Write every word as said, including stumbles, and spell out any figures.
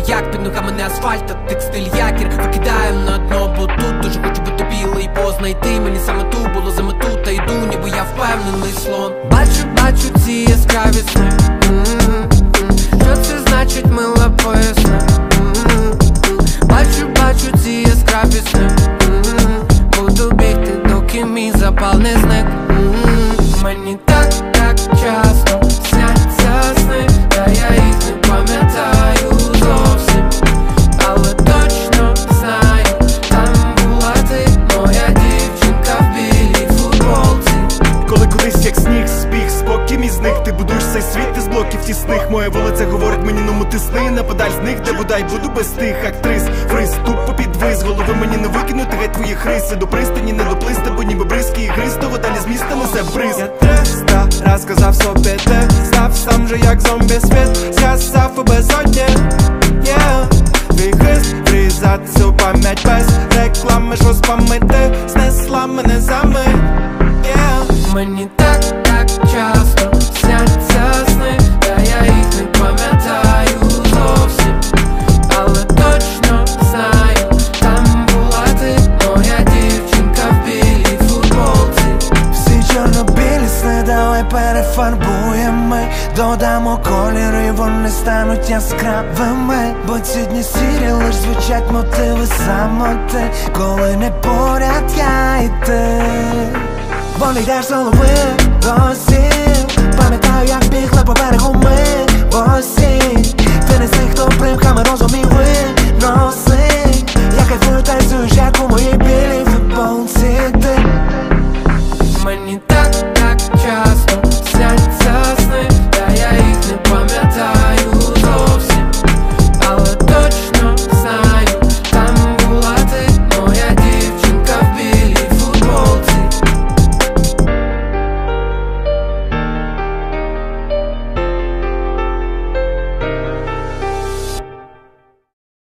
як під ногами не асфальт, а текстиль якір. Викидаю на дно, бо тут дуже хочу бути білий, бо знайти мені саме ту було за мету. Та йду, ніби я впевнений слон. Бачу, бачу ці яскраві сни. Що це значить, мила, поясни. Бачу, бачу ці яскраві сни. Буду бігти, доки мій запал не зник. Мені так, так часто сняться сни, та я їх не пам'ятаю зовсім. Але точно знаю, там була ти, моя дівчинка в білій футболці. Коли колись як сніг збіг, спокій мій зник. Ти будуєш цей світ із блоків тісних. Моя вулиця говорить мені, ну тисни на педаль з них, де бодай буду без тих актрис. Фриз, тупо підвис, голови мені не викинути, геть твої хриси. До пристані не доплисти, бо ніби бризки і гриз, того далі з міста несе бриз. Я триста раз сказав собі, ти став сам же як зомбі, світ згасав у безодні. Yeah. Твій хист врізати у пам'ять без реклами, що спамити, знесла мене за мить. Yeah. Мені так, так часто сняться сни, та я їх не пам'ятаю зовсім. Але точно знаю, там була ти, моя дівчинка в білій футболці. Всі чорно-білі сни давай перефарбуємо, додамо кольору і вони стануть яскравими. Бо ці дні сірі лиш звучать мотиви самоти, коли не поряд я і ти. Бо не йдеш з голови до сіл, пам'ятаю, як бігли по берегу ми в осінь. Ти не з тих, хто примхами розумів виносить. Я кайфую, танцюєш, як у моїй білій футболці ти. Мені